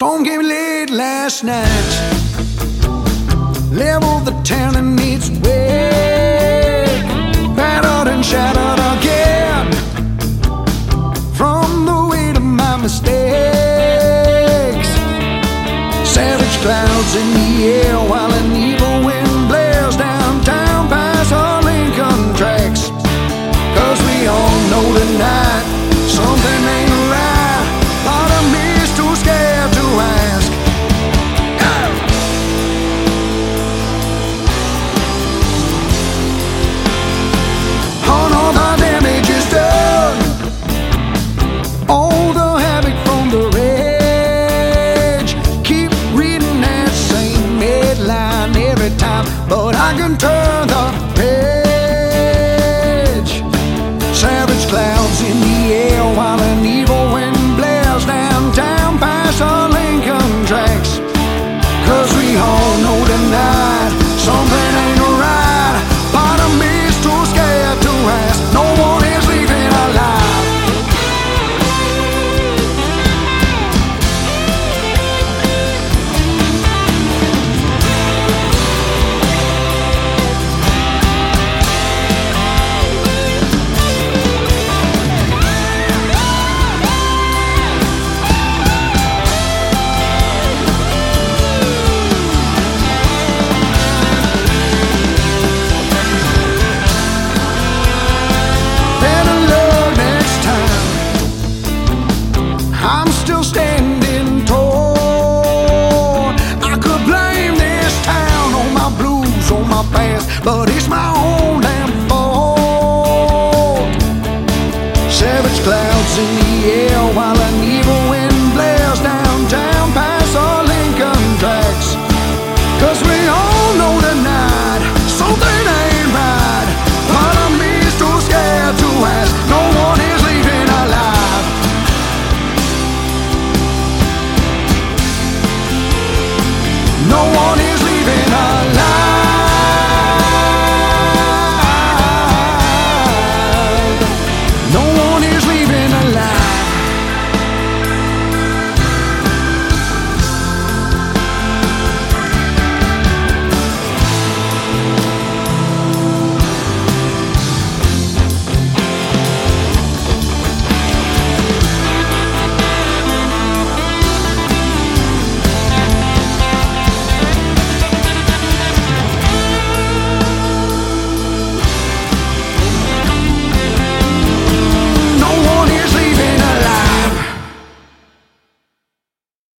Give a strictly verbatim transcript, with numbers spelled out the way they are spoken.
Storm came late last night, leveled the town in its wake, battered and shattered again from the weight of my mistakes. Savage clouds in the air while an evil wind blares downtown past our Lincoln tracks. Cause we all know tonight something ain't right. Part of me's too scared to ask. On all the damage is done, all the havoc from the rage. Keep reading that same headline every time, but I can turn the page. Savage clouds in the air while an evil wind blares downtown past our Lincoln tracks. Cause we all know tonight something ain't right. Part of me's too scared to ask. No one is leaving alive. I'm still standing tall. I could blame this town on my blues, on my past, but it's my own damn fault. Savage clouds in the air while I